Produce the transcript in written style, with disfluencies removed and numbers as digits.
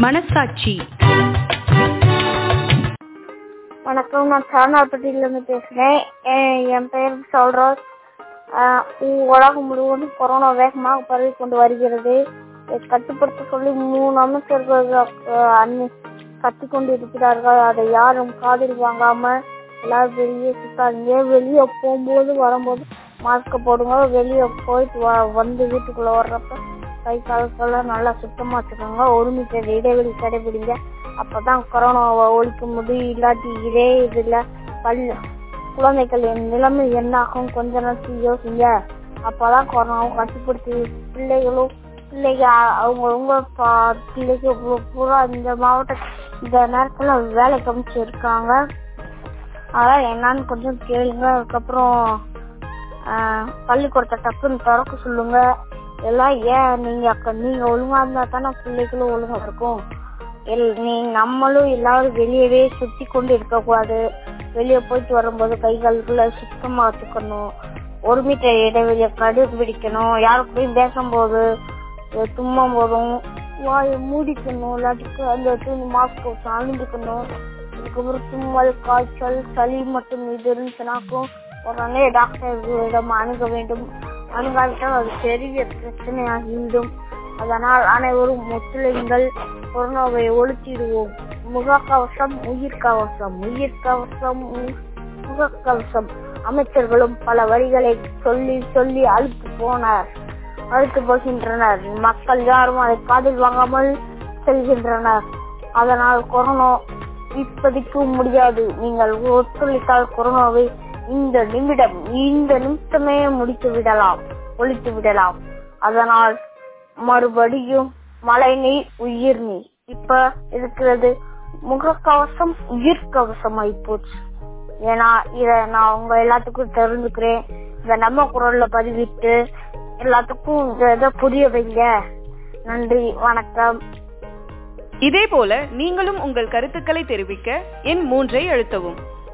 மனசாட்சி. வணக்கம், நான் சாரநாப்பட்டியிலிருந்து பேசுகிறேன். என் பெயர் சொல்றாஸ். உலகம் முழுவதும் கொரோனா வேகமாக பரவி கொண்டு வருகிறது. கட்டுப்படுத்த சொல்லி 3 அமைச்சர்கள் கத்திக்கொண்டு இருக்கிறார்கள். அதை யாரும் காதில் வாங்காம எல்லாரும் வெளியே சுத்தாதீங்க. வெளியே போகும்போது வரும்போது மாஸ்க் போடுங்க. வெளியே போயிட்டு வந்து வீட்டுக்குள்ள வர்றப்ப கை காலத்தெல்லாம் நல்லா சுத்தமா வச்சுக்கோங்க. 1 மீட்டர் இடைவெளி கடைபிடிங்க. அப்பதான் கொரோனாவை ஒழிக்க முடியும். இல்லாட்டி இதே இதுல குழந்தைகள் நிலைமை என்ன ஆகும் கொஞ்ச நேரத்தில் யோசிங்க. அப்பதான் கொரோனாவை கட்டுப்படுத்தி பிள்ளைங்க அவங்க பிள்ளைக்கு பூரா இந்த மாவட்ட இந்த நேரத்துல வேலை கமிச்சு இருக்காங்க. அதான் என்னன்னு கொஞ்சம் கேளுங்க. அதுக்கப்புறம் பள்ளிக்கூடத்தை டக்குன்னு திறக்க சொல்லுங்க. எல்லாம் ஏன் நீங்க ஒழுங்கா இருந்தா தானே பிள்ளைகளும் ஒழுங்கா இருக்கும். நம்மளும் எல்லாரும் வெளியவே சுத்தி கொண்டு இருக்க கூடாது. வெளியே போயிட்டு வரும்போது கைகளுக்குள்ள சுத்தமா வச்சுக்கணும். 1 மீட்டர் இடைவெளியை கடைபிடிக்கணும். யாருக்கும் பேசும்போது தும்மும் போதும் வாயை மூடிக்கணும். இல்லாட்டிக்கு அந்த மாஸ்க் அணிஞ்சுக்கணும். அதுக்கப்புறம் தும்மல், காய்ச்சல், சளி மட்டும் இது இருந்துச்சுனாக்கும் உடனே டாக்டரிடம் அணுக வேண்டும். அணுகாவிட்டால் அது பெரிய பிரச்சனையாகிவிடும். அதனால் அனைவரும் ஒத்துழைங்கள். கொரோனாவை ஒழிச்சிடுவோம். முகக்கவசம் உயிர்கவசம், உயிர்கவசம் முகக்கவசம். அமைச்சர்களும் பல வரிகளை சொல்லி சொல்லி அழுத்து போகின்றனர். மக்கள் யாரும் அதை காதில் வாங்காமல் செல்கின்றனர். அதனால் கொரோனா இப்போதைக்கு முடியாது. நீங்கள் ஒத்துழைத்தால் கொரோனாவை இந்த நிமிஷமே ஒழித்து விடலாம். அதனால் மறுபடியும் மழை நீர், உயிர் நீர் இப்ப இருக்கிறது. முகக்கவசம் உயிர்கவசம் ஆயிப்போச்சு. ஏன்னா இத நான் உங்க எல்லாத்துக்கும் தெரிஞ்சுக்கிறேன். இத நம்ம குரல்ல பதிவிட்டு எல்லாத்துக்கும் இதை புரிய வைங்க. நன்றி, வணக்கம். இதே போல நீங்களும் உங்கள் கருத்துக்களை தெரிவிக்க எண் 3 அழுத்தவும்.